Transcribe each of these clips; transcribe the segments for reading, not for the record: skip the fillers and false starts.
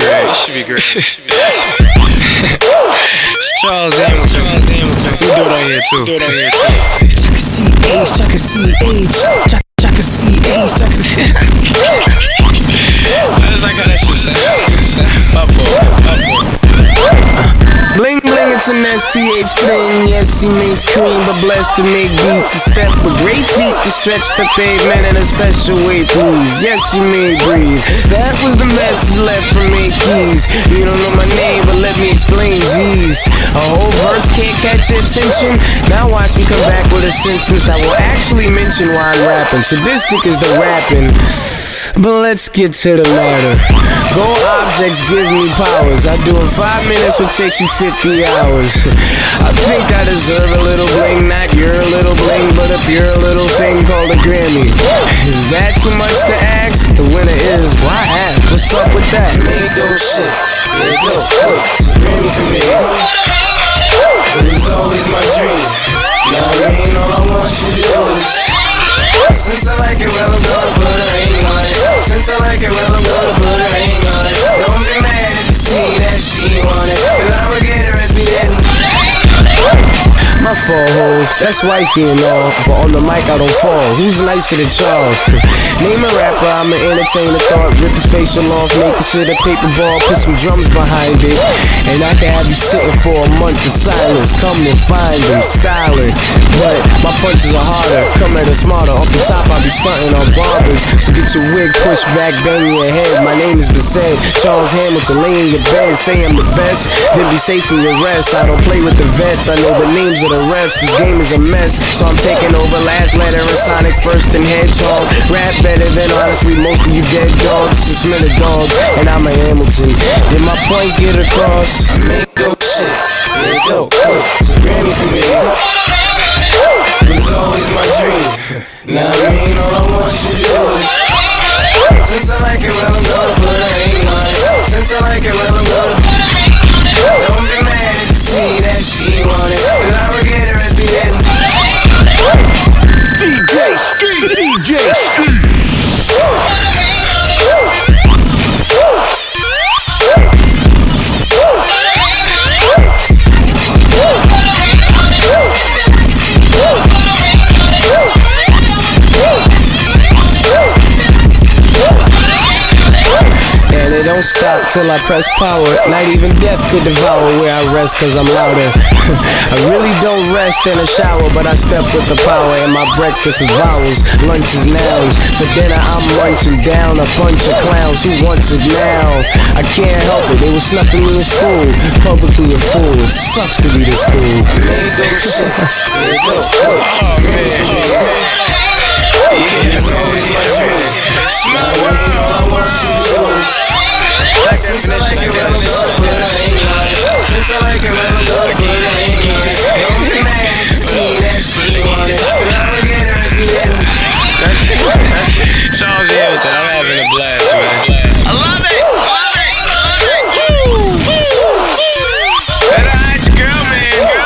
great. It's Charles Hamilton. We do it on here too. Chaka CH, Chaka CH, Chaka CH, Chaka CH. That's like how that shit sound. Up. Bling bling, it's an STH thing. Yes, he makes cream, but blessed to make beats. A step with great feet to stretch the pavement in a special way, please. Yes, you may breathe. That was the message left from eight keys. You don't know my name, but let me explain, jeez. A whole verse can't catch your attention. Now watch me come back with a sentence that will actually mention why I'm rapping. Sadistic is the rapping. But let's get to the matter. Gold objects give me powers. I do in 5 minutes what takes you 50 hours. I think I deserve a little bling. Not your little bling, but a pure little thing called a Grammy. Is that too much to ask? The winner is, why ask? What's up with that? Made those shit. There you go. It's a Grammy committee. But it's always my dream. Now I mean, all I want you to do is, since I like it, well, I'm gonna put a ring on it. Since I like it, well, I'm gonna put a ring on it. Don't be mad if you see that she want it, 'cause I'ma get her if you didn't. My fault, hove, that's wifey and all, but on the mic I don't fall. Who's nicer than Charles? Name a rapper, I'ma entertain the thought. Rip his facial off, make the shit a paper ball, put some drums behind it, and I can have you sitting for a month of silence. Come and find him, styling, but my punches are harder, come at it smarter. Off the top I'll be stunting on barbers, so get your wig pushed back, bang your head. My name is Bassett, Charles Hamilton, lay in your bed, say I'm the best, then be safe in your rest. I don't play with the vets, I know the names of the refs. This game is a mess, so I'm taking over. Last letter in Sonic, first and Hedgehog. Rap better than honestly most of you dead dogs. Just minute dogs, and I'm a Hamilton. Did my point get across? I make dope shit, big dope. It's a Grammy committee. It's always my dream. Now I mean, all I want you to do is, since I like it, well, I'm gonna put a ring on it. Since I like it, well, I'm gonna. Don't be mad if you see that she want it, 'cause I'ma get her if you didn't. DJ Ski. And it don't stop till I press power. Not even death could devour where I rest, 'cause I'm louder. I really don't rest in a shower, but I step with the power. And my breakfast is vowels, lunch is nouns. For dinner I'm munching down a bunch of clowns. Who wants it now? I can't help it, they were snuffing me in school. Publicly a fool, it sucks to be this cool. I made those shit, there you go. Oh man. It's always my dream. All I want you to do is, since I like it, well, I'm gonna put a ring on it. Since I like it, well, I'm gonna put a ring on it. Don't be mad if you see that she want it, 'cause I'ma get her if you didn't. Charles Hamilton, I'm having a blast, man. I love it. Woo! Better hide your girl, man.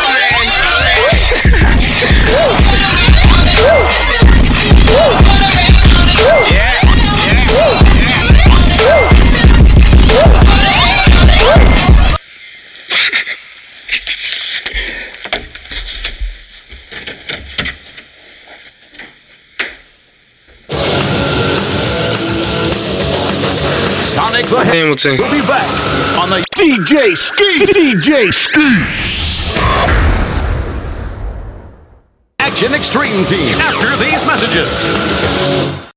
Sonic the Hamilton. will be back on the DJ Ski Action Extreme Team after these messages.